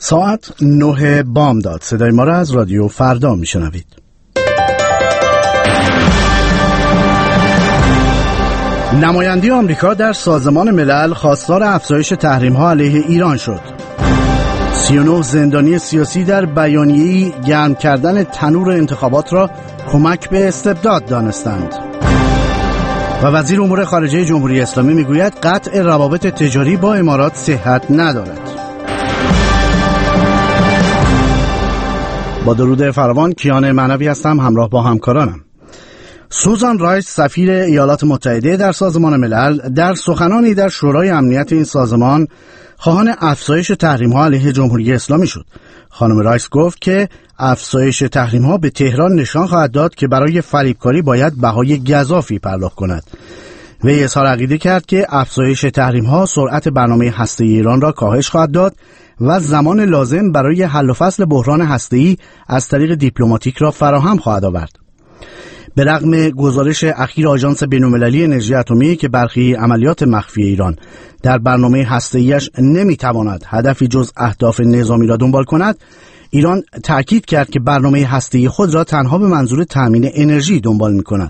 ساعت 9 بامداد. صدای ما را از رادیو فردا میشنوید. نماینده آمریکا در سازمان ملل خواستار افزایش تحریم‌ها علیه ایران شد. 39 زندانی سیاسی در بیانیه‌ای گرم کردن تنور انتخابات را کمک به استبداد دانستند. و وزیر امور خارجه جمهوری اسلامی میگوید قطع روابط تجاری با امارات صحت ندارد. با درود فراوان، کیان معنوی هستم، همراه با همکارانم. سوزان رایس، سفیر ایالات متحده در سازمان ملل، در سخنانی در شورای امنیت این سازمان خواهان افزایش تحریم‌ها علیه جمهوری اسلامی شد. خانم رایس گفت که افزایش تحریم‌ها به تهران نشان خواهد داد که برای فریبکاری باید بهای گزافی پرداخت کند. وی اظهار عقیده کرد که افزایش تحریم‌ها سرعت برنامه هسته‌ای ایران را کاهش خواهد داد و زمان لازم برای حل و فصل بحران هسته‌ای از طریق دیپلماتیک را فراهم خواهد آورد. به رغم گزارش اخیر آژانس بین‌المللی انرژی اتمی که برخی عملیات مخفی ایران در برنامه هسته‌ایش نمی‌تواند هدفی جز اهداف نظامی را دنبال کند، ایران تأکید کرد که برنامه هسته‌ای خود را تنها به منظور تأمین انرژی دنبال می‌کند.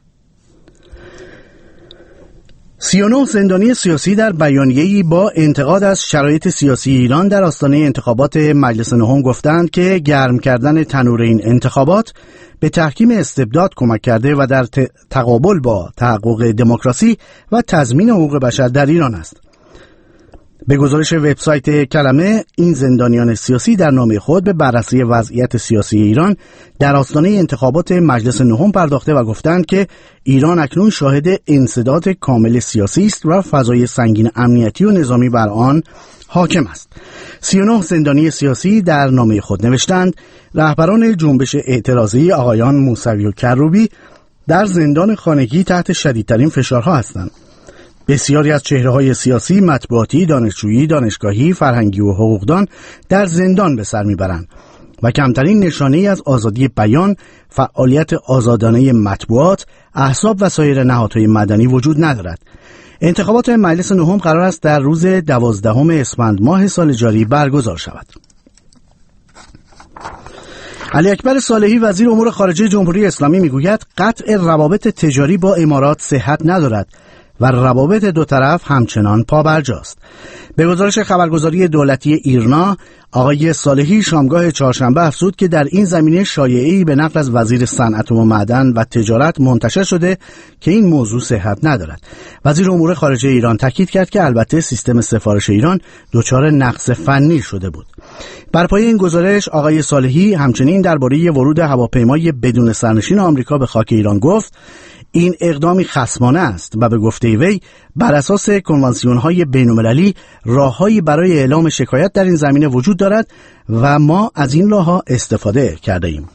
39 زندانی سیاسی در بیانیه‌ای با انتقاد از شرایط سیاسی ایران در آستانه انتخابات مجلس نهم گفتند که گرم کردن تنور این انتخابات به تحکیم استبداد کمک کرده و در تقابل با تحقق دموکراسی و تضمین حقوق بشر در ایران است. به گزارش وبسایت کلمه، این زندانیان سیاسی در نامه خود به بررسی وضعیت سیاسی ایران در آستانه انتخابات مجلس نهم پرداخته و گفتند که ایران اکنون شاهد انسداد کامل سیاسی است و فضای سنگین امنیتی و نظامی بر آن حاکم است. 39 زندانی سیاسی در نامه خود نوشتند رهبران جنبش اعتراضی آقایان موسوی و کروبی در زندان خانگی تحت شدیدترین فشارها هستند. بسیاری از چهره‌های سیاسی، مطبوعاتی، دانشجویی، دانشگاهی، فرهنگی و حقوقدان در زندان به سر میبرند و کمترین نشانه‌ای از آزادی بیان، فعالیت آزادانه مطبوعات، احزاب و سایر نهادهای مدنی وجود ندارد. انتخابات مجلس نهم قرار است در روز 12 اسفند ماه سال جاری برگزار شود. علی اکبر صالحی، وزیر امور خارجه جمهوری اسلامی میگوید قطع روابط تجاری با امارات صحت ندارد و روابط دو طرف همچنان پابرجاست. به گزارش خبرگزاری دولتی ایرنا، آقای صالحی شامگاه چهارشنبه افزود که در این زمینه شایعه‌ای به نقل از وزیر صنعت و معدن و تجارت منتشر شده که این موضوع صحت ندارد. وزیر امور خارجه ایران تاکید کرد که البته سیستم سفارش ایران دچار نقص فنی شده بود. بر پایه این گزارش، آقای صالحی همچنین درباره ورود هواپیمای بدون سرنشین آمریکا به خاک ایران گفت این اقدامی خصمانه است و به گفته وی بر اساس کنوانسیون‌های بین‌المللی راه‌هایی برای اعلام شکایت در این زمینه وجود دارد و ما از این راه‌ها استفاده کرده ایم.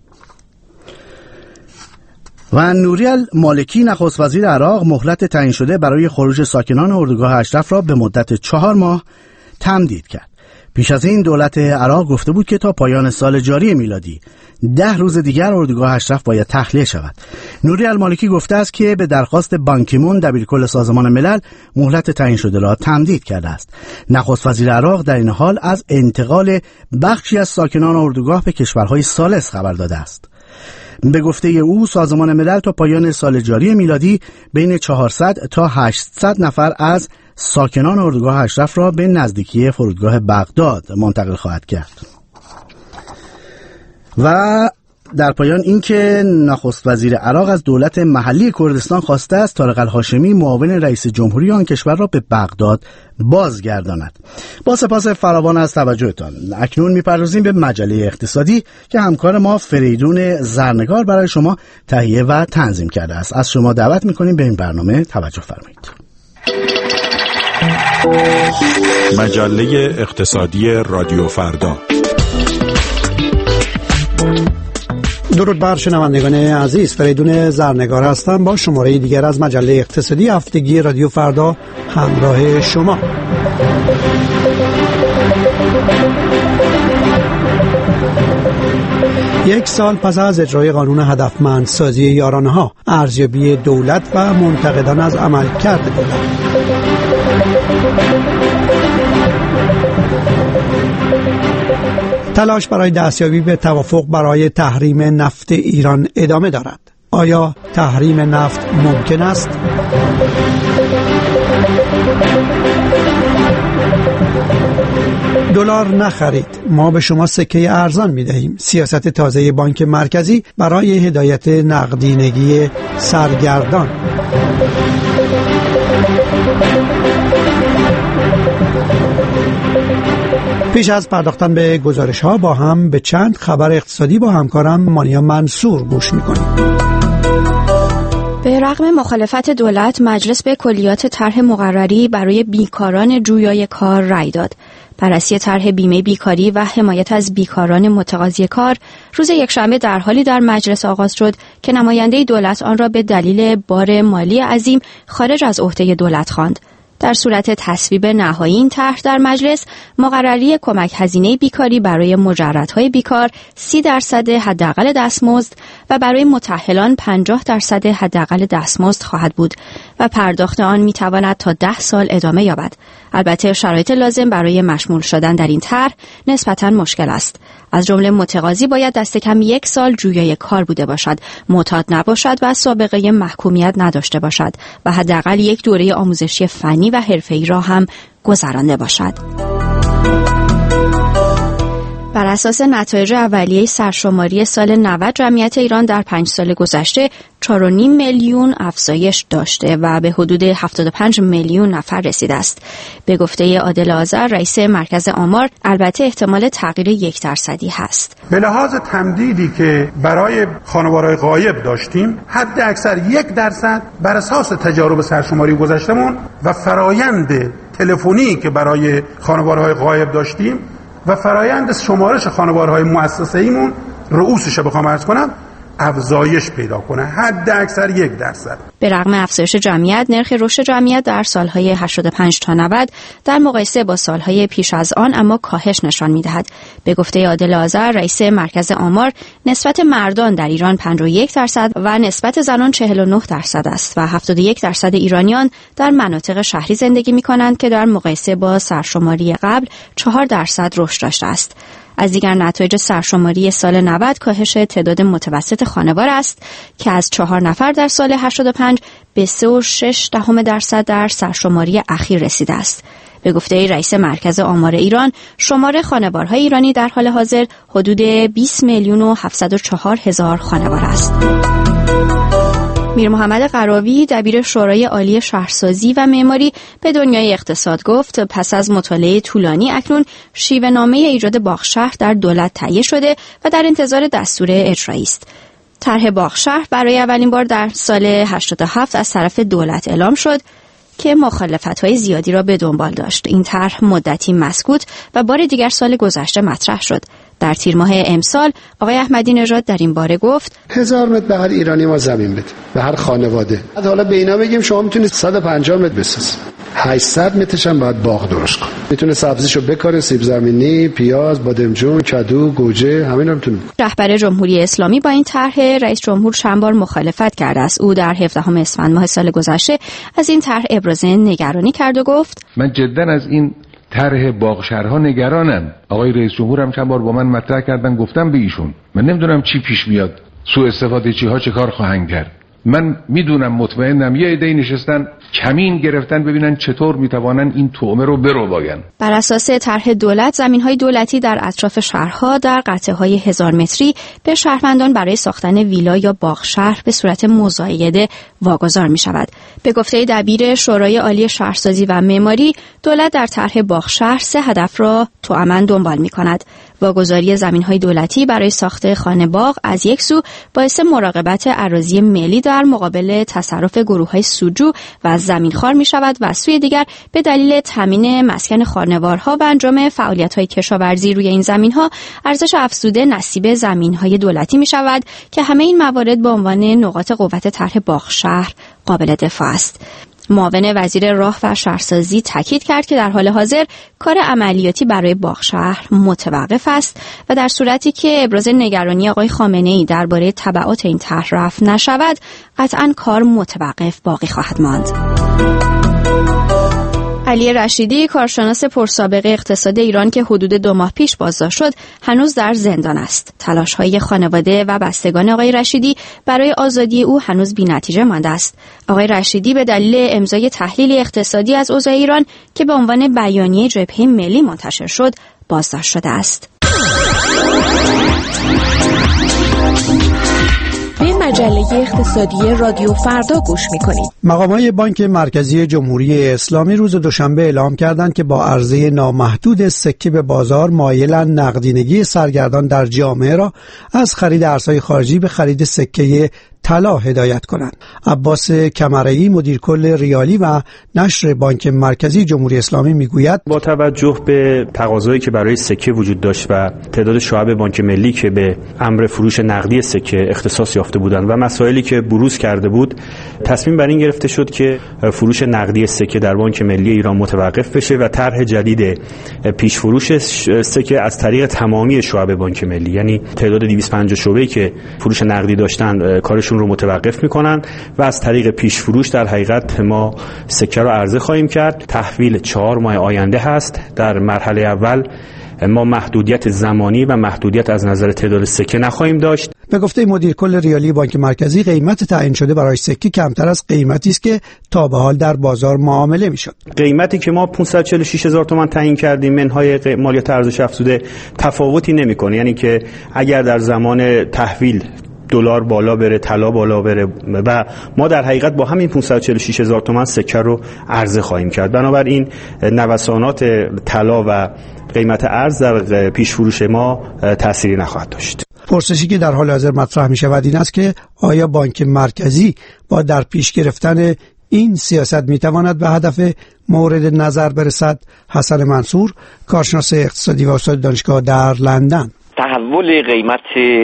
و نوری المالکی، نخست وزیر عراق، مهلت تعیین شده برای خروج ساکنان اردوگاه اشرف را به مدت 4 ماه تمدید کرد. پیش از این دولت عراق گفته بود که تا پایان سال جاری میلادی 10 روز دیگر اردوگاه اشرف باید تخلیه شود. نوری المالکی گفته است که به درخواست بان کی مون، دبیرکل سازمان ملل، مهلت تعیین شده را تمدید کرده است. نخست وزیر عراق در این حال از انتقال بخشی از ساکنان اردوگاه به کشورهای ثالث خبر داده است. به گفته او، سازمان ملل تا پایان سال جاری میلادی بین 400 تا 800 نفر از ساکنان اردوگاه اشرف را به نزدیکی فرودگاه بغداد منتقل خواهد کرد. و در پایان اینکه نخست وزیر عراق از دولت محلی کردستان خواسته است طارق الهاشمی، معاون رئیس جمهوری آن کشور، را به بغداد بازگرداند. با سپاس فراوان از توجهتان، اکنون می‌پردازیم به مجله اقتصادی که همکار ما فریدون زرنگار برای شما تهیه و تنظیم کرده است. از شما دعوت می‌کنیم به این برنامه توجه فرمایید. مجله اقتصادی رادیو فردا. درود بر شنوندگان عزیز، فریدون زرنگار هستم با شماره دیگر از مجله اقتصادی هفتگی رادیو فردا همراه شما. یک سال پس از اجرای قانون هدفمندسازی یارانه‌ها، ارزیابی دولت و منتقدان از عملکرد دولت. تلاش برای دستیابی به توافق برای تحریم نفت ایران ادامه دارد. آیا تحریم نفت ممکن است؟ دلار نخرید، ما به شما سکه ارزان می‌دهیم. سیاست تازه بانک مرکزی برای هدایت نقدینگی سرگردان. پیش از پرداختن به گزارش‌ها با هم به چند خبر اقتصادی با همکارم مانیا منصور گوش می‌کنیم. به رغم مخالفت دولت، مجلس به کلیات طرح مقرری برای بیکاران جویای کار رأی داد. بررسی طرح بیمه بیکاری و حمایت از بیکاران متقاضی کار روز یکشنبه در حالی در مجلس آغاز شد که نماینده دولت آن را به دلیل بار مالی عظیم خارج از عهده دولت خواند. در صورت تصویب نهایی این طرح در مجلس، مقرری کمک هزینه بیکاری برای مجردهای بیکار 30% حداقل دستمزد و برای متأهلان 50% حداقل دستمزد خواهد بود و پرداخت آن میتواند تا 10 سال ادامه یابد. البته شرایط لازم برای مشمول شدن در این طرح نسبتاً مشکل است. از جمله متقاضی باید دست کم 1 سال جویای کار بوده باشد، معتاد نباشد و سابقه محکومیت نداشته باشد و حداقل 1 دوره آموزشی فنی و حرفه‌ای را هم گذرانده باشد. بر اساس نتایج اولیه سرشماری سال 90 جمعیت ایران در 5 سال گذشته 4.5 میلیون افزایش داشته و به حدود 75 میلیون نفر رسیده است. به گفته عادل آذر رئیس مرکز آمار، البته احتمال تغییر 1% هست. به لحاظ تمدیدی که برای خانوارهای غایب داشتیم، حد اکثر 1% بر اساس تجارب سرشماری گذشتمون و فرایند تلفنی که برای خانوارهای غایب داشتیم و فرایند شمارش خانوارهای مؤسسه‌ایمون رؤوسش بخوام عرض کنم افزایش پیدا کنه، حد اکثر 1%. به رغم افزایش جمعیت، نرخ رشد جمعیت در سالهای 85 تا 90 در مقایسه با سالهای پیش از آن اما کاهش نشان می‌دهد. به گفته عادل آذر رئیس مرکز آمار، نسبت مردان در ایران 51% و نسبت زنان 49% است و 71% ایرانیان در مناطق شهری زندگی می‌کنند که در مقایسه با سرشماری قبل 4% رشد داشته است. از دیگر نتایج سرشماری سال 90 کاهش تعداد متوسط خانوار است که از 4 نفر در سال 85 به 3.6% در سرشماری اخیر رسیده است. به گفته رئیس مرکز آمار ایران، شمار خانوارهای ایرانی در حال حاضر حدود 20 میلیون و 704 هزار خانوار است. میر محمد قراوی دبیر شورای عالی شهرسازی و معماری به دنیای اقتصاد گفت پس از مطالعه طولانی اکنون شیوه‌نامه ایجاد باغشهر در دولت تهیه شده و در انتظار دستور اجرایی است. طرح باغشهر برای اولین بار در سال 87 از طرف دولت اعلام شد که مخالفت‌های زیادی را به دنبال داشت. این طرح مدتی مسکوت و بار دیگر سال گذشته مطرح شد. در تیر ماه امسال آقای احمدی نژاد در این باره گفت 1000 متر به هر ایرانی ما زمین بده، به هر خانواده. حالا به اینا بگیم شما میتونید 150 متر بسازید، 800 مترش هم باید باغ درست کنید. میتونه سبزیشو بکاره، سیب زمینی، پیاز، بادمجون، کدو، گوجه، همینا میتونه. رهبر جمهوری اسلامی با این طرح رئیس جمهور چند بار مخالفت کرده است. او در 17 اسفند ماه سال گذشته از این طرح ابراز نگرانی کرد و گفت من جدا از این طرح باغشهرها نگرانم. آقای رئیس جمهور هم چند بار با من مطرح کردن، گفتم به ایشون من نمیدونم چی پیش میاد، سوء استفاده چیها چه کار خواهند کرد. من میدونم، مطمئنم یه عده‌ای نشستن کمین گرفتن ببینن چطور میتوانن این طعمه رو بربایند. بر اساس طرح دولت، زمین‌های دولتی در اطراف شهرها در قطعه‌های 1000 متری به شهروندان برای ساختن ویلا یا باغشهر به صورت مزایده واگذار می‌شود. به گفته دبیر شورای عالی شهرسازی و معماری، دولت در طرح باغشهر 3 هدف را توأماً دنبال می‌کند. واگذاری زمین‌های دولتی برای ساخت خانه باغ از یک سو باعث مراقبت اراضی ملی در مقابل تصرف گروه‌های سودجو و زمینخوار می‌شود و از سوی دیگر به دلیل تامین مسکن خانوارها و انجام فعالیت‌های کشاورزی روی این زمین‌ها ارزش افزوده نصیب زمین‌های دولتی می‌شود که همه این موارد به عنوان نقاط قوت طرح باغشهر قابل دفاع است. معاون وزیر راه و شهرسازی تاکید کرد که در حال حاضر کار عملیاتی برای باغشهر متوقف است و در صورتی که ابراز نگرانی آقای خامنه‌ای درباره تبعات این طرح رفع نشود، قطعاً کار متوقف باقی خواهد ماند. علی رشیدی، کارشناس پرسابقه اقتصاد ایران که حدود 2 ماه پیش بازداشت شد، هنوز در زندان است. تلاش‌های خانواده و بستگان آقای رشیدی برای آزادی او هنوز بی‌نتیجه مانده است. آقای رشیدی به دلیل امضای تحلیل اقتصادی از اوضاع ایران که به عنوان بیانیه جبهه ملی منتشر شد، بازداشت شده است. به مجله اقتصادی رادیو فردا گوش می‌کنید. مقامات بانک مرکزی جمهوری اسلامی روز دوشنبه اعلام کردند که با عرضه نامحدود سکه به بازار مایلند نقدینگی سرگردان در جامعه را از خرید ارزهای خارجی به خرید سکه طلا هدایت کنند. عباس کمرعی، مدیر کل ریالی و نشر بانک مرکزی جمهوری اسلامی میگوید با توجه به تقاضایی که برای سکه وجود داشت و تعداد شعب بانک ملی که به امر فروش نقدی سکه اختصاص یافته بودند و مسائلی که بروز کرده بود، تصمیم بر این گرفته شد که فروش نقدی سکه در بانک ملی ایران متوقف بشه و طرح جدید پیش فروش سکه از طریق تمامی شعب بانک ملی، یعنی تعداد 250 شعبه‌ای که فروش نقدی داشتن کارشون رو متوقف میکنن و از طریق پیش فروش در حقیقت ما سکه رو عرضه خواهیم کرد. تحویل 4 ماه آینده هست. در مرحله اول ما محدودیت زمانی و محدودیت از نظر تعداد سکه نخواهیم داشت. به گفته مدیر کل ریالی بانک مرکزی، قیمت تعیین شده برای سکه کمتر از قیمتی است که تا به حال در بازار معامله میشد. قیمتی که ما 546,000 تومان تعیین کردیم منهای مالیات ارزش افزوده تفاوتی نمیکنه، یعنی که اگر در زمان تحویل دلار بالا بره، طلا بالا بره و ما در حقیقت با همین 546,000 تومان سکه رو عرضه خواهیم کرد. بنابراین نوسانات طلا و قیمت ارز در پیش فروش ما تأثیری نخواهد داشت. پرسشی که در حال حاضر مطرح می شود این است که آیا بانک مرکزی با در پیش گرفتن این سیاست می تواند به هدف مورد نظر برسد؟ حسن منصور، کارشناس اقتصادی و استاد دانشگاه در لندن: تحول قیمت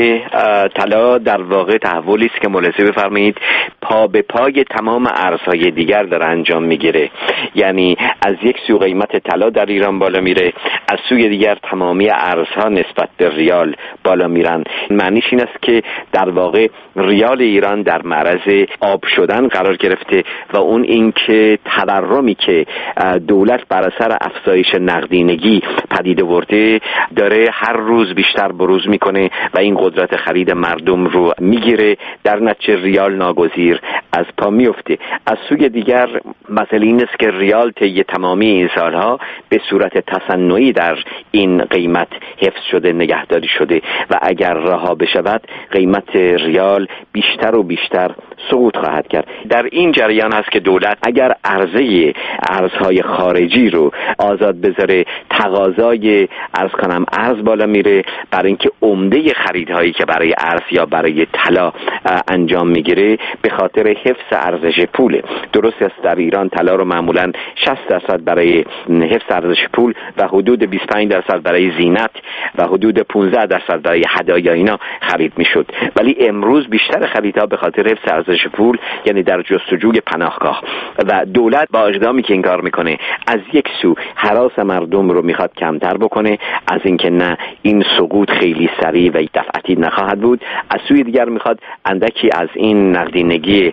طلا در واقع تحولی است که ملاحظه بفرمایید پا به پای تمام ارزهای دیگر داره انجام میگیره. یعنی از یک سو قیمت طلا در ایران بالا میره، از سوی دیگر تمامی ارزها نسبت به ریال بالا میرن. معنیش این است که در واقع ریال ایران در معرض آب شدن قرار گرفته و اون اینکه تورمی که دولت بر اثر افزایش نقدینگی پدید آورده داره هر روز بیشتر بروز میکنه و این قدرت خرید مردم رو میگیره، در نتیجه ریال ناگزیر از پا میفته. از سوی دیگر مسئله این است که ریال طی تمامی این سالها به صورت تصنعی در این قیمت حفظ شده، نگهداری شده و اگر رها بشود قیمت ریال بیشتر و بیشتر سقوط خواهد کرد. در این جریان هست که دولت اگر عرضه ارزهای خارجی رو آزاد بذاره، تقاضای ارز بالا میره، برای اینکه عمده خریدهایی که برای ارز یا برای طلا انجام میگیره به خاطر حفظ ارزش پول. درست است در ایران طلا رو معمولا 60% برای حفظ ارزش پول و حدود 25% برای زینت و حدود 15% برای هدایا اینا خرید میشد، ولی امروز بیشتر خریدها به خاطر حفظ ارزش پول، یعنی در جستجوی پناهگاه و دولت با اقدامی که این کار میکنه از یک سو هراس مردم رو میخواد کمتر بکنه، از اینکه نه این سقوط خیلی سریع و دفعتی نخواهد بود، از سوی دیگر میخواد اندکی از این نقدینگی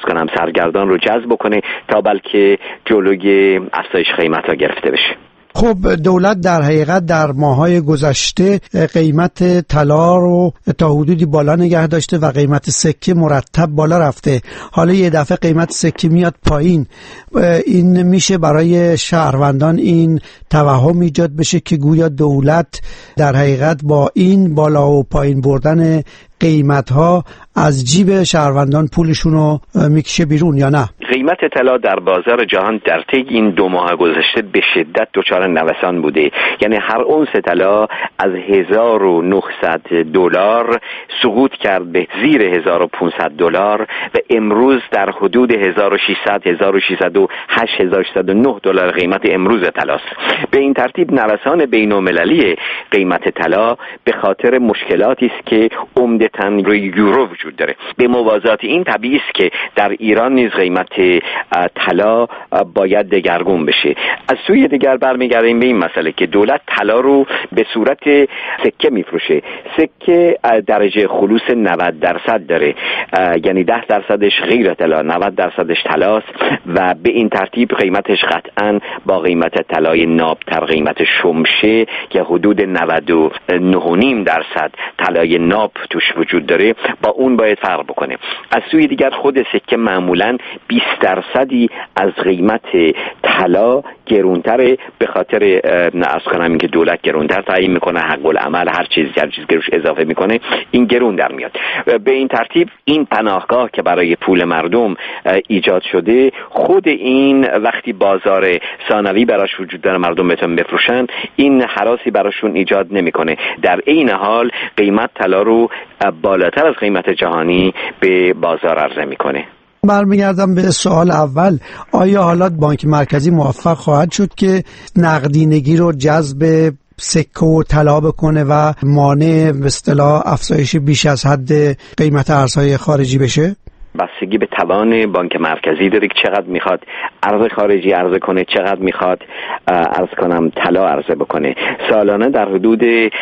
سرگردان رو جذب کنه تا بلکه جلوی افزایش قیمت‌ها گرفته بشه. خب دولت در حقیقت در ماهای گذشته قیمت طلا رو تا حدودی بالا نگه داشته و قیمت سکه مرتب بالا رفته. حالا یه دفعه قیمت سکه میاد پایین. این میشه برای شهروندان این توهم ایجاد بشه که گویا دولت در حقیقت با این بالا و پایین بردن قیمت‌ها از جیب شهروندان پولشون رو میکشه بیرون یا نه؟ قیمت طلا در بازار جهان در طی این 2 ماه گذشته به شدت دچار نوسان بوده. یعنی هر اونس طلا از $1,900 سقوط کرد به زیر $1,500 و امروز در حدود 1,600 1,608 1,609 قیمت امروز طلاست. به این ترتیب نوسان بین‌المللی قیمت طلا به خاطر مشکلاتی است که عمده نهایتاً روی یورو وجود داره. به موازات این طبیعی است که در ایران نیز قیمت طلا باید دگرگون بشه. از سوی دیگر برمیگردیم به این مسئله که دولت طلا رو به صورت سکه میفروشه. سکه درجه خلوص 90% داره، یعنی 10%ش غیر طلا، 90%ش طلاست و به این ترتیب قیمتش قطعاً با قیمت طلای نابتر، قیمت شمشه که حدود 99.5% طلای ناب توش وجود داره، با اون باید فرق بکنه. از سوی دیگر خود سکه معمولاً 20% از قیمت طلا گرونتره، به خاطر عرض کنم اینکه دولت گرونتر تعیین میکنه، حق العمل هر چیز که روش اضافه میکنه این گرون در میاد. به این ترتیب این پناهگاه که برای پول مردم ایجاد شده، خود این وقتی بازار ثانوی براش وجود داره مردم بتونن بفروشن، این هراسی براشون ایجاد نمیکنه. در این حال قیمت طلا رو بالاتر از قیمت جهانی به بازار عرضه میکنه. برمیگردم به سوال اول، آیا حالا بانک مرکزی موفق خواهد شد که نقدینگی رو جذب سکه و طلا بکنه و مانع به اصطلاح افزایش بیش از حد قیمت ارزهای خارجی بشه؟ بستگی به توان بانک مرکزی داره که چقدر میخواد ارز خارجی عرضه کنه، چقدر میخواد طلا عرضه بکنه. سالانه در حدود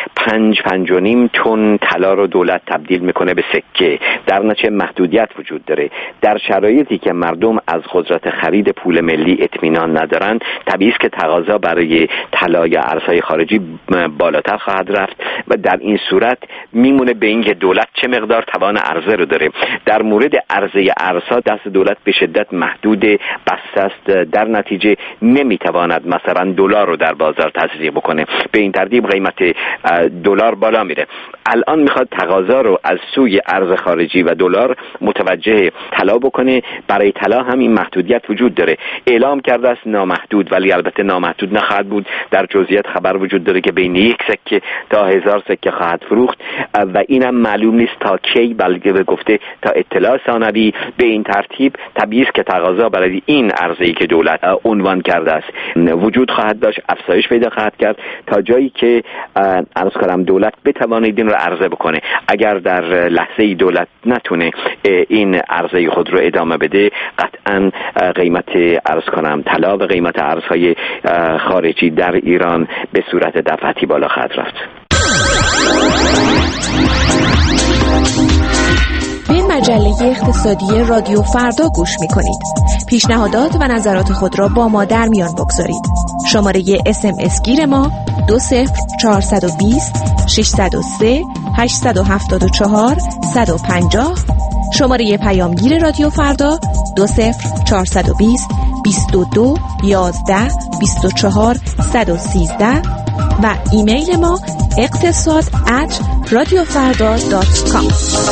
5.5 تن طلا رو دولت تبدیل میکنه به سکه، در نتیجه محدودیت وجود داره. در شرایطی که مردم از قدرت خرید پول ملی اطمینان ندارن، طبیعی است که تقاضا برای طلا یا ارزهای خارجی بالاتر خواهد رفت و در این صورت میمونه به اینکه دولت چه مقدار توان عرضه رو داره. در مورد عرضه ارزها دست دولت به شدت محدود بسته است، در نتیجه نمیتواند مثلا دلار رو در بازار تسویق بکنه. به این ترتیب قیمت دلار بالا میره. الان میخواد تقاضا رو از سوی ارز خارجی و دلار متوجه طلا بکنه. برای طلا هم این محدودیت وجود داره. اعلام کرده است نامحدود، ولی البته نامحدود نخواهد بود. در جزئیات خبر وجود داره که بین 1 سکه تا 1000 سکه خواهد فروخت و اینم معلوم نیست تا کی، بلکه به گفته تا اطلاع ثانوی. به این ترتیب طبیعی است که تقاضا برای این ارزی که دولت عنوان کرده است وجود خواهد داشت، افزایش پیدا خواهد کرد تا جایی که عرض کنم دولت بتواند این رو عرضه بکنه. اگر در لحظه‌ای دولت نتونه این عرضه خود رو ادامه بده، قطعاً قیمت عرض کنم طلا و قیمت ارزهای خارجی در ایران به صورت دفعتی بالا خواهد رفت. به مجله اقتصادی رادیو فردا گوش می‌کنید. پیشنهادات و نظرات خود را با ما در میان بگذارید. شماره SMS گیر ما 20420 603 874 150. شماره پیامگیر رادیو فردا 20420 22 11 24 113 و ایمیل ما اقتصاد@radiofarda.com.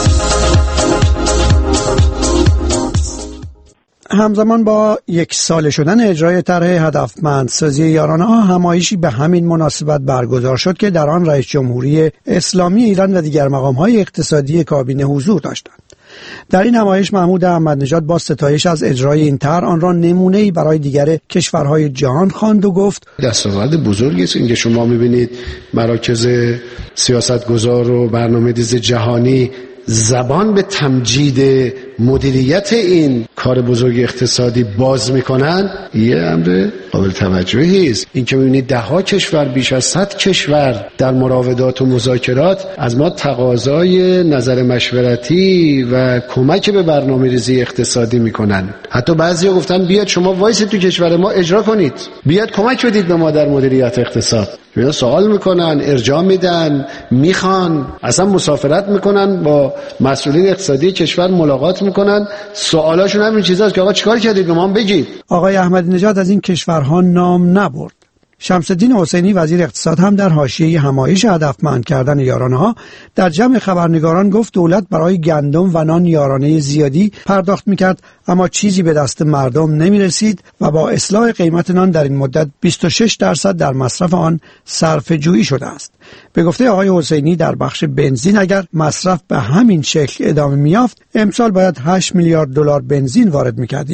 همزمان با 1 ساله شدن اجرای طرح هدفمندسازی یارانه ها، همایشی به همین مناسبت برگزار شد که در آن رئیس جمهوری اسلامی ایران و دیگر مقام‌های اقتصادی کابینه حضور داشتند. در این نمایش محمود احمدی نژاد با ستایش از اجرای این طرح آن را نمونه‌ای برای دیگر کشورهای جهان خواند و گفت دستاورد بزرگی است این که شما می‌بینید مراکز سیاستگزار و برنامه‌ریزی جهانی زبان به تمجید مدیریت این کار بزرگ اقتصادی باز میکنن. یه امر قابل توجهی است. این که میبینید 10 کشور، بیش از 100 کشور در مراودات و مذاکرات از ما تقاضای نظر مشورتی و کمک به برنامه‌ریزی اقتصادی میکنن. حتی بعضیا گفتن بیاد شما وایسید تو کشور ما اجرا کنید، بیاد کمک بدید به ما در مدیریت اقتصاد. اینا سوال میکنن، ارجاع میدن، میخوان، اصلا مسافرت میکنن، با مسئولین اقتصادی کشور ملاقات میکنن. سوالاشون همین چیزاست که آقا چیکار کردید به ما بگید. آقای احمدی نژاد از این کشورها نام نبرد. شمس الدین حسینی وزیر اقتصاد هم در حاشیه همایش هدفمند کردن یارانه ها در جمع خبرنگاران گفت دولت برای گندم و نان یارانه زیادی پرداخت میکرد، اما چیزی به دست مردم نمیرسید و با اصلاح قیمت نان در این مدت 26% در مصرف آن صرفه جویی شده است. به گفته آقای حسینی در بخش بنزین اگر مصرف به همین شکل ادامه میافت، امسال باید 8 میلیارد دلار بنزین وارد میکردیم.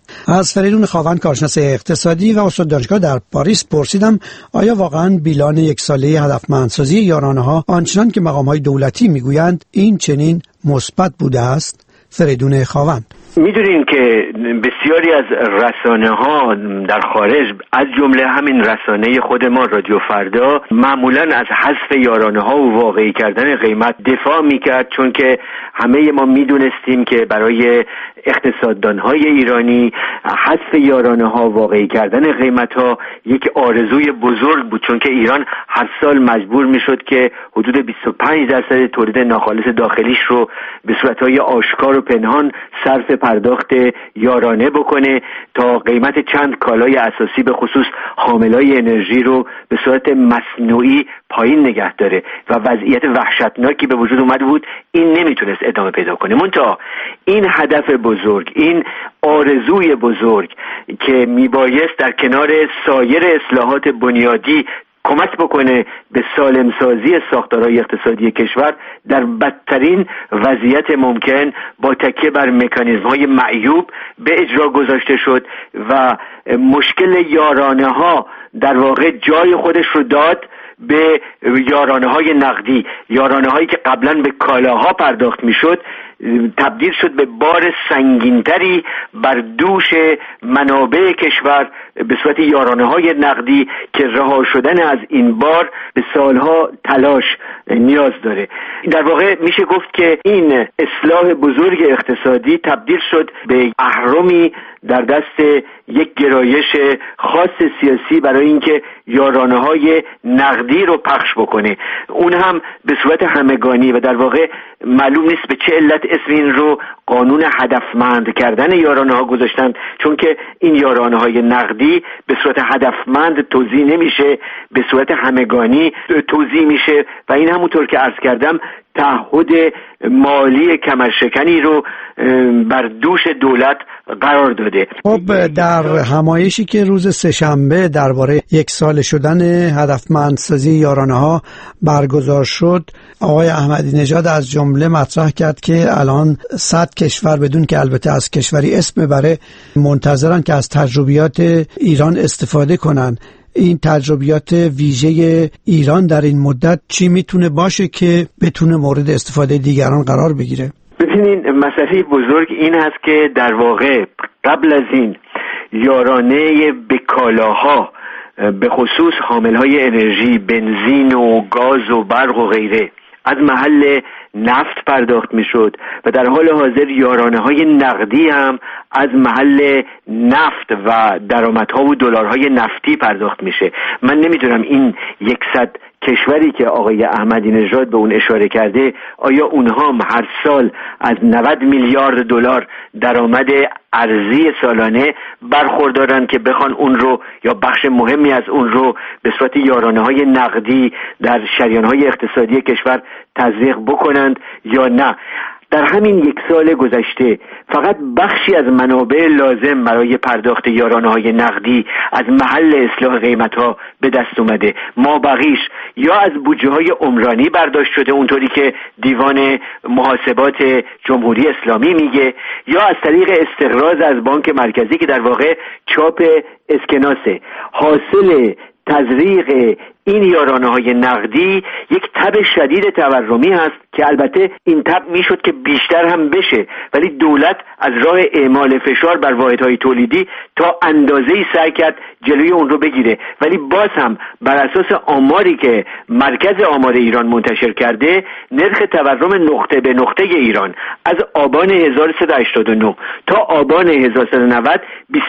از فریدون خاوند کارشناس اقتصادی و استاد دانشگاه در پاریس پرسیدم آیا واقعا بیلان یک ساله هدفمندسازی یارانه‌ها آنچنان که مقام‌های دولتی میگویند این چنین مثبت بوده است؟ فریدون خاوند: میدونین که بسیاری از رسانه‌ها در خارج از جمله همین رسانه خود ما رادیو فردا معمولاً از حذف یارانه‌ها و واقعی کردن قیمت دفاع میکرد، چون که همه ما میدونستیم که برای اقتصاددان‌های ایرانی حذف یارانه‌ها، واقعی کردن قیمت‌ها یک آرزوی بزرگ بود، چون که ایران هر سال مجبور میشد که حدود 25% تولید ناخالص داخلیش رو به صورت‌های آشکار و پنهان صرف پرداخت یارانه بکنه تا قیمت چند کالای اساسی به خصوص حاملای انرژی رو به صورت مصنوعی پایین نگه داره و وضعیت وحشتناکی به وجود اومده بود. این نمیتونست ادامه پیدا کنه. منتها این هدف بزرگ، این آرزوی بزرگ که میبایست در کنار سایر اصلاحات بنیادی کمک بکنه به سالمسازی ساختارهای اقتصادی کشور، در بدترین وضعیت ممکن با تکیه بر مکانیزم‌های معیوب به اجرا گذاشته شد و مشکل یارانه‌ها در واقع جای خودش رو داد به یارانه‌های نقدی. یارانه‌هایی که قبلا به کالاها پرداخت میشد تبدیل شد به بار سنگینتری بر دوش منابع کشور به صورت یارانه‌های نقدی که رها شدن از این بار به سالها تلاش نیاز داره. در واقع میشه گفت که این اصلاح بزرگ اقتصادی تبدیل شد به اهرمی در دست یک گرایش خاص سیاسی برای اینکه یارانه‌های نقدی رو پخش بکنه، اون هم به صورت همگانی، و در واقع معلوم نیست به چه علت اسم این رو قانون هدفمند کردن یارانه‌ها گذاشتن، چون که این یارانه‌های نقدی به صورت هدفمند توزیع نمیشه، به صورت همگانی توزیع میشه و این همونطور که عرض کردم تعهد مالی کمرشکنی رو بر دوش دولت قرار داده. خب در همایشی که روز سه‌شنبه درباره یک سال شدن هدفمندسازی یارانه‌ها برگزار شد، آقای احمدی نژاد از جمله مطرح کرد که الان 100 کشور بدون که البته از کشوری اسم ببره منتظرن که از تجربیات ایران استفاده کنن. این تجربیات ویژه ایران در این مدت چی میتونه باشه که بتونه مورد استفاده دیگران قرار بگیره؟ ببینید، مسئله بزرگ این هست که در واقع قبل از این یارانه به کالاها به خصوص حاملهای انرژی، بنزین و گاز و برق و غیره از محل نفت پرداخت میشد و در حال حاضر یارانه‌های نقدی هم از محل نفت و درآمدها و دلارهای نفتی پرداخت میشه. من نمیدونم این 100 کشوری که آقای احمدی نژاد به اون اشاره کرده آیا اونها هم هر سال از 90 میلیارد دلار درآمد ارزی سالانه برخوردارن که بخوان اون رو یا بخش مهمی از اون رو به صورت یارانه‌های نقدی در شریان‌های اقتصادی کشور تزریق بکنند یا نه. در همین 1 سال گذشته فقط بخشی از منابع لازم برای پرداخت یارانه‌های نقدی از محل اصلاح قیمت‌ها به دست اومده. ما بقیش یا از بودجه‌های عمرانی برداشت شده اونطوری که دیوان محاسبات جمهوری اسلامی میگه، یا از طریق استقراض از بانک مرکزی که در واقع چاپ اسکناسه. حاصل تزریق این یارانه‌های نقدی یک تب شدید تورمی هست که البته این تب میشد که بیشتر هم بشه، ولی دولت از راه اعمال فشار بر واحدهای تولیدی تا اندازه‌ای سعی کرد جلوی اون رو بگیره، ولی باز هم بر اساس آماری که مرکز آمار ایران منتشر کرده، نرخ تورم نقطه به نقطه ایران از آبان 1389 تا آبان 1190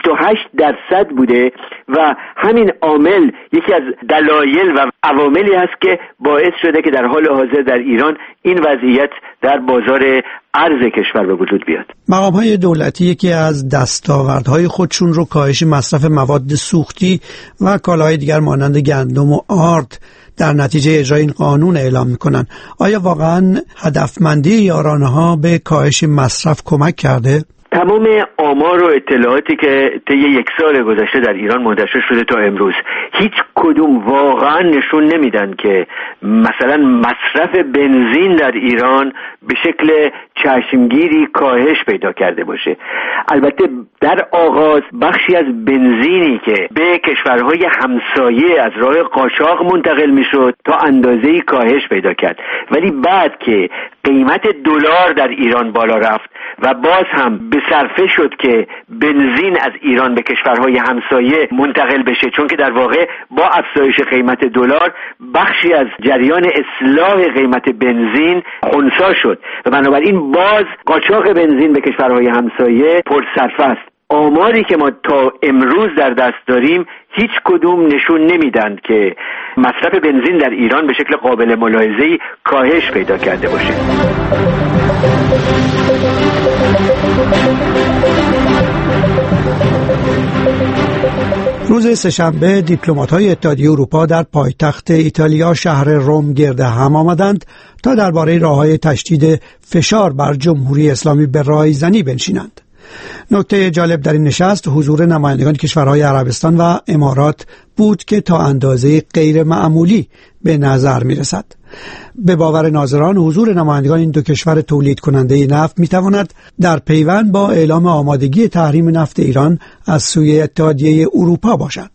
28% بوده و همین عامل یکی از دلایل و عواملی هست که باعث شده که در حال حاضر در ایران این وضعیت در بازار ارز کشور به وجود بیاد. مقام‌های دولتی یکی از دستاوردهای خودشون رو کاهش مصرف مواد سوختی و کالاهای دیگر مانند گندم و آرد در نتیجه اجرای این قانون اعلام میکنن. آیا واقعا هدفمندی یارانه‌ها به کاهش مصرف کمک کرده؟ تمام آمار و اطلاعاتی که طی 1 سال گذشته در ایران منتشر شده تا امروز هیچ کدوم واقعا نشون نمیدن که مثلا مصرف بنزین در ایران به شکل چشمگیری کاهش پیدا کرده باشه. البته در آغاز بخشی از بنزینی که به کشورهای همسایه از راه قاچاق منتقل میشد تا اندازه‌ای کاهش پیدا کرد، ولی بعد که قیمت دلار در ایران بالا رفت و باز هم به صرفه شد که بنزین از ایران به کشورهای همسایه منتقل بشه، چون که در واقع با افزایش قیمت دلار بخشی از جریان اصلاح قیمت بنزین خنثی شد و بنابراین باز قاچاق بنزین به کشورهای همسایه پرصرفه است. آماری که ما تا امروز در دست داریم هیچ کدوم نشون نمیدن که مصرف بنزین در ایران به شکل قابل ملاحظه‌ای کاهش پیدا کرده باشه. روز سه‌شنبه دیپلمات‌های اتحادیه اروپا در پایتخت ایتالیا شهر روم گرد هم آمدند تا درباره راه‌های تشدید فشار بر جمهوری اسلامی به رایزنی بنشینند. نکته جالب در این نشست حضور نمایندگان کشورهای عربستان و امارات بود که تا اندازه غیر معمولی به نظر می رسد. به باور ناظران حضور نمایندگان این دو کشور تولید کننده نفت می تواند در پیوند با اعلام آمادگی تحریم نفت ایران از سوی اتحادیه اروپا باشد.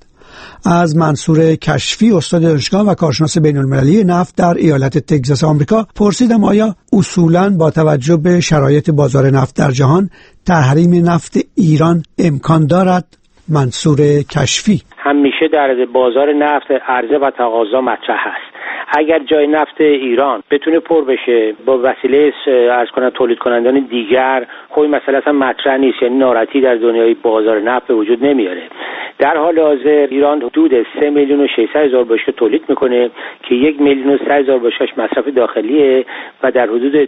از منصور کشفی استاد دانشگاه و کارشناس بین‌المللی نفت در ایالت تگزاس آمریکا پرسیدم آیا اصولاً با توجه به شرایط بازار نفت در جهان تحریم نفت ایران امکان دارد؟ منصور کشفی: همیشه در بازار نفت عرضه و تقاضا مطرح است. اگر جای نفت ایران بتونه پر بشه با وسیله تولید کنندگان دیگر، خب این مسئله اصلا مطرح نیست، یعنی ناراحتی در دنیای بازار نفت به وجود نمیاره. در حال حاضر ایران حدود 3,600,000 بشکه تولید میکنه که 1,100,000 بشکه‌اش مصرف داخلیه و در حدود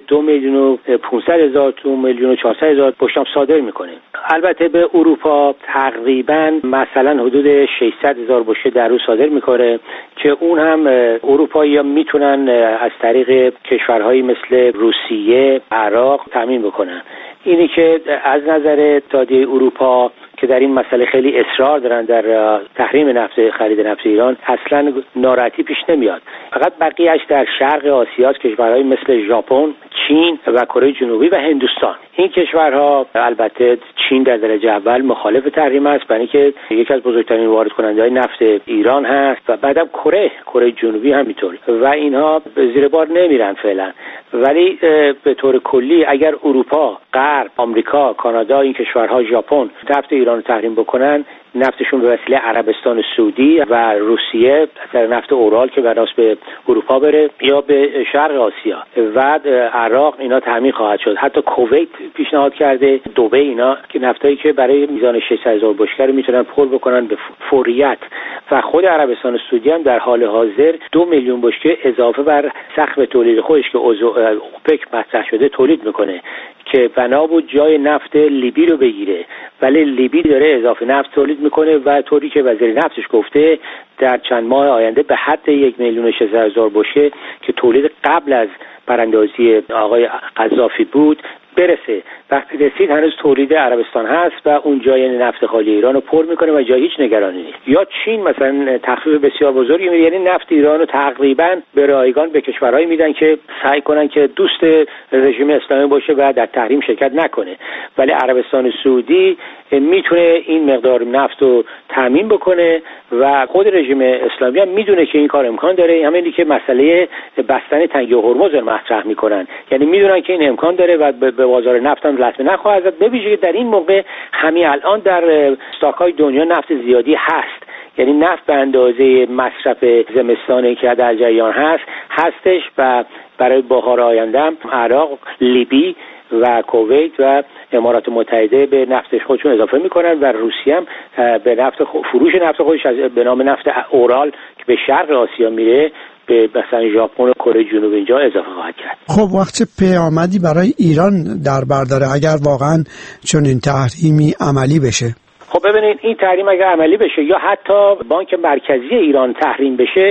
2,500,000 تا 2,400,000 بشکه صادر میکنه. البته به اروپا تقریبا مثلا حدود 600,000 بشکه در روز صادر میکنه که اون هم اروپایی‌ها میتونن از طریق کشورهایی مثل روسیه، عراق تامین بکنن. اینی که از نظر اتحادیه اروپا که در این مسئله خیلی اصرار دارن در تحریم نفت، خرید نفت ایران، اصلا ناراحتی پیش نمیاد. فقط بقیه‌اش در شرق آسیا، کشورهای مثل ژاپن، چین و کره جنوبی و هندوستان. این کشورها، البته چین در درجه اول مخالف تحریم است، برای اینکه یکی از بزرگترین وارد کننده‌های نفت ایران هست و بعدم کره جنوبی همینطور و اینها زیر بار نمیرن فعلا. ولی به طور کلی اگر اروپا، غرب، آمریکا، کانادا، این کشورها، ژاپن نفت ایران رو تحریم بکنن، نفتشون به وسیله عربستان سعودی و روسیه از نفت اورال که بناس به اروپا بره یا به شرق آسیا و عراق اینا تامین خواهد شد. حتی کویت پیشنهاد کرده، دبی، اینا که نفتایی که برای میزان 600,000 بشکه رو میتونن پر بکنن به فوریت و خود عربستان سعودی هم در حال حاضر 2 میلیون بشکه اضافه بر سقف تولید خودش که اوپک مطرح شده تولید میکنه که بنا بود جای نفت لیبی رو بگیره، ولی لیبی داره اضافه نفت تولید میکنه و طوری که وزیر نفتش گفته در چند ماه آینده به حد 1,600,000 بشکه که تولید قبل از براندازی آقای قذافی بود برسه. وقتی رسید هنوز تولید عربستان هست و اون جای نفت خالی ایران رو پر میکنه و جای هیچ نگرانی نیست. یا چین مثلا تخفیف بسیار بزرگی میده، یعنی نفت ایران رو تقریبا به رایگان به کشورهایی میدن که سعی کنن که دوست رژیم اسلامی باشه و در تحریم شرکت نکنه، ولی عربستان سعودی میتونه این مقدار نفت رو تامین بکنه و خود رژیم اسلامی هم میدونه که این کار امکان داره، همینی که مسئله بستن تنگه هرمز رو مطرح میکنن، یعنی میدونن که این امکان داره و به بازار نفت هم لطمه نخواهد زد. به ویژه در این موقع همین الان در استاک‌های دنیا نفت زیادی هست، یعنی نفت به اندازه مصرف زمستانی که در جریان هستش و برای بهار آینده هم عراق، لیبی و کویت و امارات متحده به نفت خودشون اضافه میکنن و روسیه هم به نفت فروش نفت خودش به نام نفت اورال که به شرق آسیا میره به مثلا ژاپن و کره جنوبی اینجا اضافه خواهد کرد. خب وقت پیامدی برای ایران در بر داره اگر واقعا چون این تحریمی عملی بشه؟ خب ببینید این تحریم اگر عملی بشه یا حتی بانک مرکزی ایران تحریم بشه،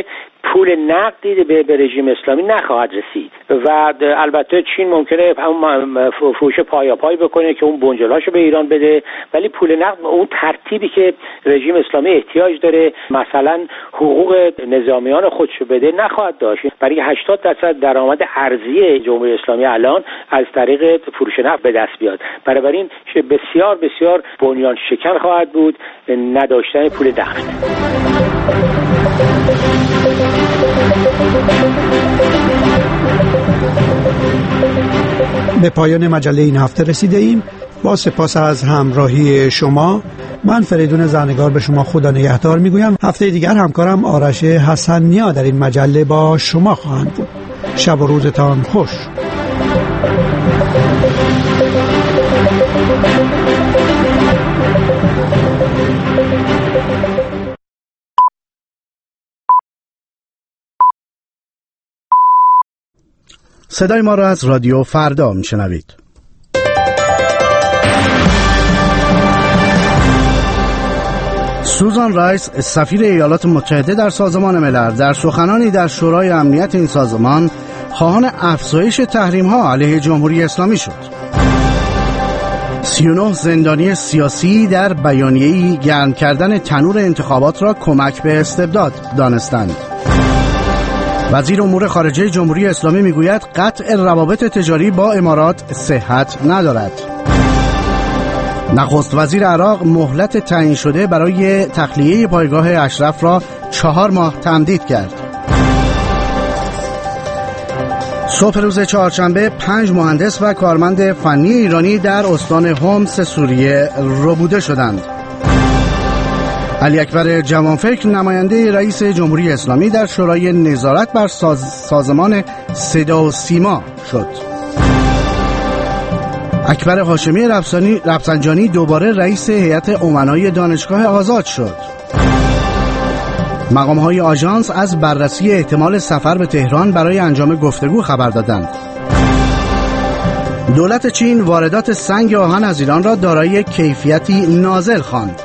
پول نقدی به رژیم اسلامی نخواهد رسید و البته چین ممکنه همون فروش پایاپای بکنه که اون بنجلاشو به ایران بده، ولی پول نقد اون ترتیبی که رژیم اسلامی احتیاج داره مثلا حقوق نظامیان خودشو بده نخواهد داشت، برای 80% درآمد ارزی جمهوری اسلامی الان از طریق فروش نفت به دست بیاد. بنابراین بسیار بسیار بنیان شکن خواهد بود نداشتن پول نقد. به پایان مجله این هفته رسیده ایم. با سپاس از همراهی شما، من فریدون زرنگار به شما خدا نگهدار میگویم. هفته دیگر همکارم آرش حسن‌نیا در این مجله با شما خواهند بود. شب و روزتان خوش. صدای ما را از رادیو فردا میشنوید. سوزان رایس، سفیر ایالات متحده در سازمان ملل، در سخنانی در شورای امنیت این سازمان خواهان افزایش تحریم‌ها علیه جمهوری اسلامی شد. 39 زندانی سیاسی در بیانیه‌ای گرم کردن تنور انتخابات را کمک به استبداد دانستند. وزیر امور خارجه جمهوری اسلامی میگوید قطع روابط تجاری با امارات صحت ندارد. نخست وزیر عراق مهلت تعیین شده برای تخلیه پایگاه اشرف را 4 ماه تمدید کرد. صبح روز چهارشنبه 5 مهندس و کارمند فنی ایرانی در استان حمص سوریه ربوده شدند. علی اکبر جوانفکر نماینده رئیس جمهوری اسلامی در شورای نظارت بر سازمان صدا و سیما شد. اکبر هاشمی رفسنجانی دوباره رئیس هیئت امنای دانشگاه آزاد شد. مقام‌های آژانس از بررسی احتمال سفر به تهران برای انجام گفتگو خبر دادند. دولت چین واردات سنگ آهن از ایران را دارای کیفیتی نازل خواند.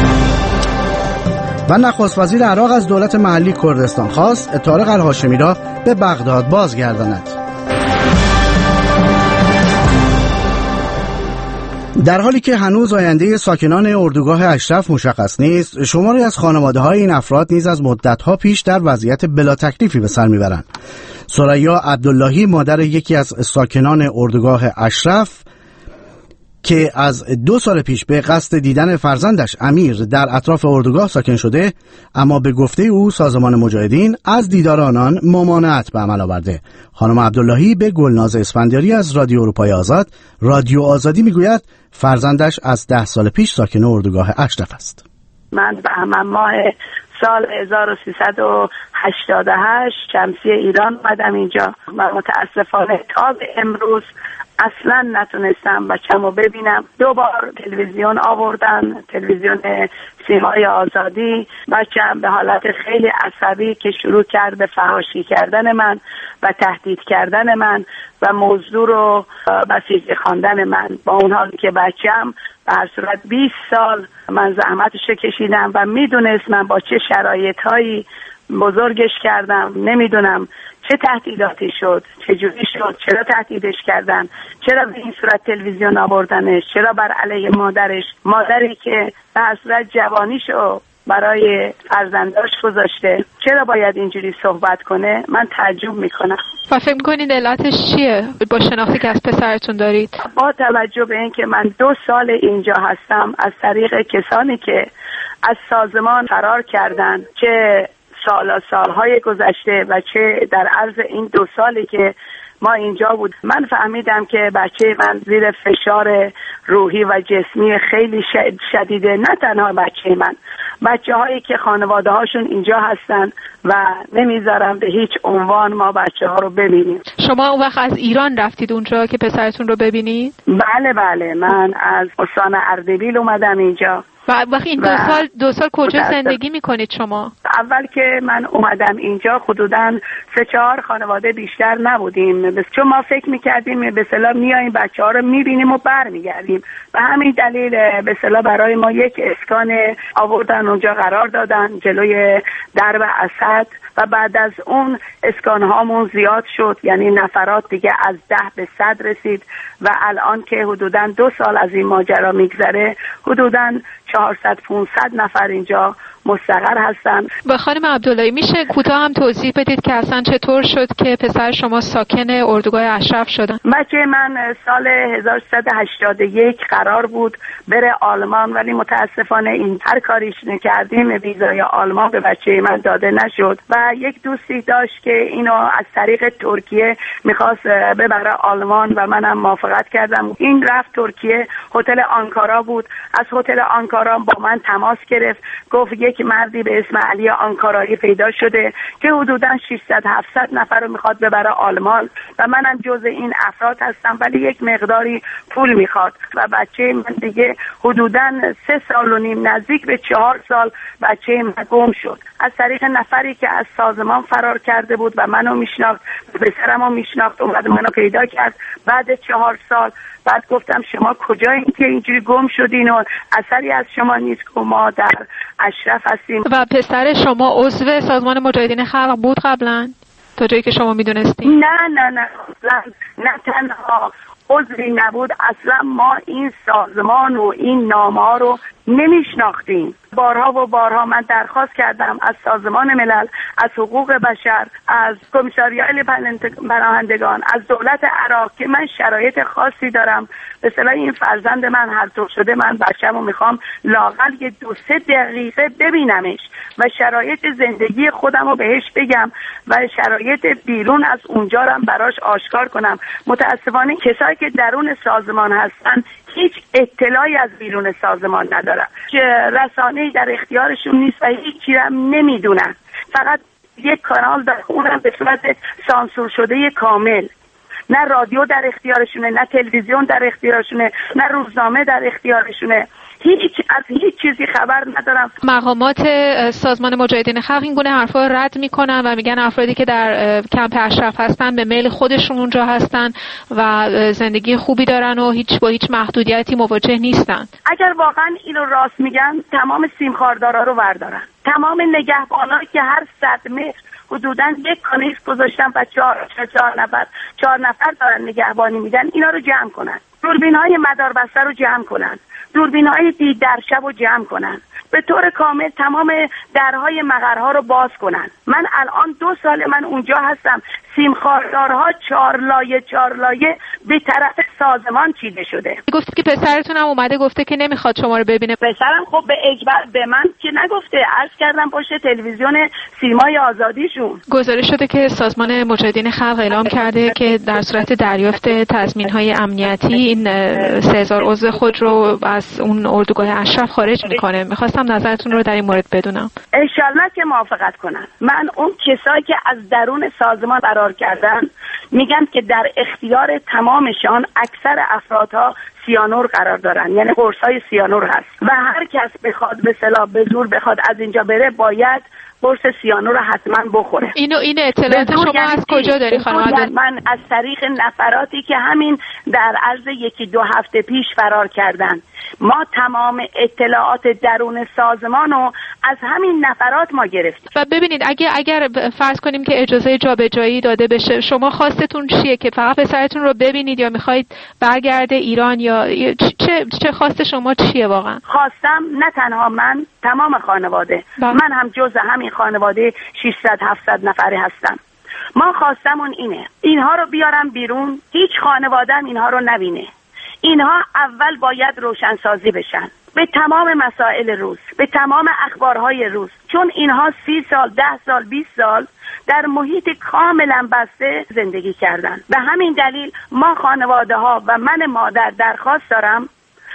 و نخست وزیر عراق از دولت محلی کردستان خواست طارق الهاشمی را به بغداد بازگرداند. در حالی که هنوز آینده ساکنان اردوگاه اشرف مشخص نیست، شماری از خانواده‌های این افراد نیز از مدت‌ها پیش در وضعیت بلا تکلیفی به سر میبرند. ثریا عبداللهی، مادر یکی از ساکنان اردوگاه اشرف که از 2 سال پیش به قصد دیدن فرزندش امیر در اطراف اردوگاه ساکن شده، اما به گفته او سازمان مجاهدین از دیدار آنان ممانعت به عمل آورده. خانم عبداللهی به گلناز اسفندیاری از رادیو اروپای آزاد، رادیو آزادی میگوید فرزندش از 10 سال پیش ساکن اردوگاه اشرف است. من بهمن ماه سال 1388 شمسی ایران اومدم اینجا و متاسفانه تا به امروز اصلا نتونستم بچه‌مو ببینم. 2 بار تلویزیون آوردن، تلویزیون سیمای آزادی. بچه‌م به حالت خیلی عصبی که شروع کرد به فحاشی کردن من و تهدید کردن من و موضوع رو بسیجی خواندن من، با اون حالی که بچه‌م به هر صورت 20 سال من زحمتشو کشیدم و میدونست من با چه شرایطهایی بزرگش کردم. نمیدونم چه تهدیداتی شد، چه جوری شد، چرا تهدیدش کردن، چرا به این صورت تلویزیون آوردنش، چرا بر علیه مادری که به هر صورت جوانیشو برای فرزنداش گذاشته، چرا باید اینجوری صحبت کنه؟ من تعجب میکنم. و فکر میکنید علتش چیه با شناختی که از پسرتون دارید؟ با توجه به اینکه من 2 سال اینجا هستم، از طریق کسانی که از سازمان فرار کردن، چه سالهای گذشته و چه در عرض این 2 سالی که ما اینجا بود، من فهمیدم که بچه من زیر فشار روحی و جسمی خیلی شدیده. نه تنها بچه من، بچه هایی که خانواده هاشون اینجا هستن و نمیذارم به هیچ عنوان ما بچه ها رو ببینیم. شما اون وقت از ایران رفتید اونجا که پسرتون رو ببینید؟ بله، من از استان اردبیل اومدم اینجا و وقتی این دو سال کجا زندگی میکنید شما؟ اول که من اومدم اینجا حدوداً 3-4 خانواده بیشتر نبودیم، چون ما فکر میکردیم به اصطلاح میاییم بچه‌ها رو میبینیم و برمیگردیم. به همین دلیل به اصطلاح برای ما یک اسکان آوردن اونجا قرار دادن جلوی درب اسد و بعد از اون اسکان هامون زیاد شد، یعنی نفرات دیگه از 10 به 100 رسید و الان که حدوداً 2 سال از این ماجرا میگذره حدوداً 400-500 نفر اینجا مستقر هستن. با خانم عبداللهی میشه کوتاه هم توضیح بدید که اصلا چطور شد که پسر شما ساکن اردوگاه اشرف شدن؟ بچه من سال 1381 قرار بود بره آلمان، ولی متاسفانه این هر کاریش نکردیم ویزای آلمان به بچه من داده نشد و یک دوستی داشت که اینو از طریق ترکیه میخواست ببره آلمان و منم موافقت کردم. این رفت ترکیه، هتل آنکارا بود. از هتل آنکارا با من تماس گرفت، گفت یک مردی به اسم علی آنکارایی پیدا شده که حدوداً 600-700 نفر رو میخواد ببره آلمان و منم جز این افراد هستم، ولی یک مقداری پول میخواد و بچه من دیگه حدوداً 3 سال و نیم نزدیک به 4 سال بچه من گم شد. از طریق نفری که از سازمان فرار کرده بود و منو میشناخت، پسرمو میشناخت، اومد منو پیدا کرد بعد 4 سال. بعد گفتم شما کجایین که اینجوری گم شدین و اثری از شما نیست؟ که ما در اشرف هستیم. و پسر شما عضو سازمان مجاهدین خلق بود قبلا تا جایی که شما میدونستین؟ نه تنها عضوی نبود، اصلا ما این سازمان و این نامه رو نمیشناختیم. بارها و بارها من درخواست کردم از سازمان ملل، از حقوق بشر، از کمیساریات پناهندگان، از دولت عراق که من شرایط خاصی دارم، به اصطلاح این فرزند من هر طور شده من بچه‌مو میخوام لااقل 2-3 دقیقه ببینمش و شرایط زندگی خودم رو بهش بگم و شرایط بیرون از اونجا رو براش آشکار کنم. متاسفانه کسایی که درون سازمان هستن هیچ اطلاعی از بیرون سازمان ندارن، رسانه‌ای در اختیارشون نیست و هیچی هم نمیدونن. فقط یک کانال داره، اونم به صورت سانسور شده کامل. نه رادیو در اختیارشونه، نه تلویزیون در اختیارشونه، نه روزنامه در اختیارشونه. از هیچ چیزی خبر ندارم. مقامات سازمان مجاهدین خلق این گونه حرفا رد میکنن و میگن افرادی که در کمپ اشرف هستن به میل خودشون اونجا هستن و زندگی خوبی دارن و با هیچ محدودیتی مواجه نیستن. اگر واقعا اینو راست میگن تمام سیم خاردارا رو بردارن، تمام نگهبانایی که هر 100 متر حدوداً یک کانیس گذاشتن و 4 نفر دارن نگهبانی میدن، اینا رو جمع کنن. دوربین‌های مداربسته رو جمع کنن، دوربین‌های دید در شب رو جمع کنن، به طور کامل تمام درهای مقرها رو باز کنن. من الان 2 سال من اونجا هستم، سیم خاردارها 4 لایه به طرف سازمان چیده شده. گفت که پسرتون هم اومده گفته که نمیخواد شما رو ببینه. پسرم خب به اجبار به من که نگفته، عرض کردم پشت تلویزیون سیمای آزادیشون گزارش شده که سازمان مجاهدین خلق اعلام کرده که در صورت دریافت تضمین‌های امنیتی این 3000 عضو خود رو از اون اردوگاه اشرف خارج میکنه. میخواستم نظرتون رو در این مورد بدونم. انشالله که موافقت کنن. من اون کسایی که از درون سازمان قرار کردن میگن که در اختیار تمامشان اکثر افرادها سیانور قرار دارن، یعنی قرصای سیانور هست و هر کس بخواد به اصطلاح به زور بخواد از اینجا بره باید قرص سیانور رو حتما بخوره. این اطلاعات شما از کجا داری خانم؟ من از طریق نفراتی که همین در عرض 1-2 هفته پیش فرار کردن. ما تمام اطلاعات درون سازمان رو از همین نفرات ما گرفتیم. و ببینید اگر فرض کنیم که اجازه جابجایی داده بشه، شما خواستتون چیه؟ که فقط پسرتون رو ببینید یا میخواید برگرده ایران یا چه خواست شما چیه واقعا؟ خواستم نه تنها من، تمام خانواده. من هم جزء همین خانواده 600-700 نفری هستم. ما خواستمون اینه اینها رو بیارم بیرون، هیچ خانواده هم اینها رو نبینه. اینها اول باید روشنسازی بشن به تمام مسائل روز، به تمام اخبارهای روز، چون اینها 30 سال 10 سال 20 سال در محیط کاملا بسته زندگی کردن. به همین دلیل ما خانواده ها و من مادر درخواست دارم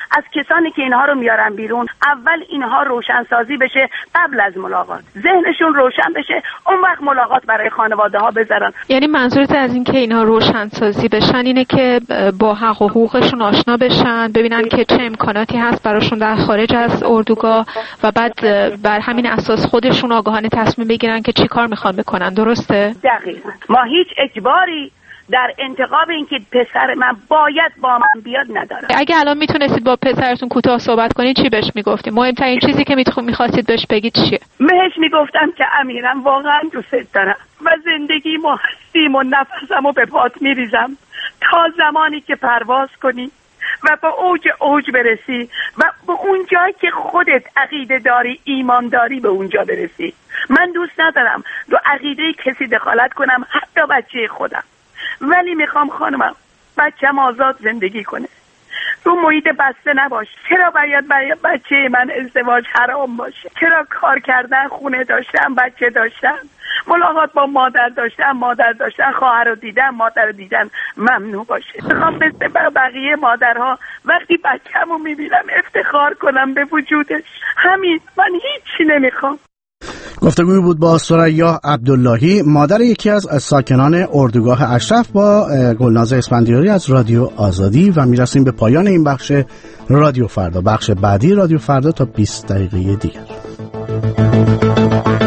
از کسانی که اینها رو میارن بیرون اول اینها روشنسازی بشه قبل از ملاقات، ذهنشون روشن بشه، اون وقت ملاقات برای خانواده ها بذارن. یعنی منظورت از این که اینها روشنسازی بشن اینه که با حق و حقوقشون آشنا بشن، ببینن که چه امکاناتی هست براشون در خارج از اردوگاه و بعد بر همین اساس خودشون آگاهانه تصمیم بگیرن که چی کار میخوان بکنن. درسته؟ دقیقاً. ما هیچ اجباری در انتخاب این که پسر من باید با من بیاد ندارم. اگه الان میتونستید با پسرتون کوتاه صحبت کنید چی بهش میگفتید؟ مهمترین چیزی که میخواستید بهش بگید چیه؟ بهش میگفتم که امیرم واقعا دوست دارم و زندگی ما هستیم و نفسمو به پات میریزم تا زمانی که پرواز کنی و با اوج برسی و به اون جایی که خودت عقیده داری، ایمان داری، به اونجا برسی. من دوست ندارم رو عقیده کسی دخالت کنم، حتی بچه خودم، ولی میخوام خانمم بچه‌م آزاد زندگی کنه، تو محیط بسته نباش. چرا باید برای بچه من ازدواج حرام باشه؟ چرا کار کردن، خونه داشتن، بچه داشتن، ملاقات با مادر داشتن، خواهر رو دیدن، مادر رو دیدن ممنوع باشه؟ میخوام مثل بقیه مادرها وقتی بچه‌مو میبینم افتخار کنم به وجودش. همین، من هیچی نمیخوام. گفتگوی بود با ثریا عبداللهی، مادر یکی از ساکنان اردوگاه اشرف، با گلناز اسفندیاری از رادیو آزادی. و میرسیم به پایان این بخش رادیو فردا. بخش بعدی رادیو فردا تا 20 دقیقه دیگر.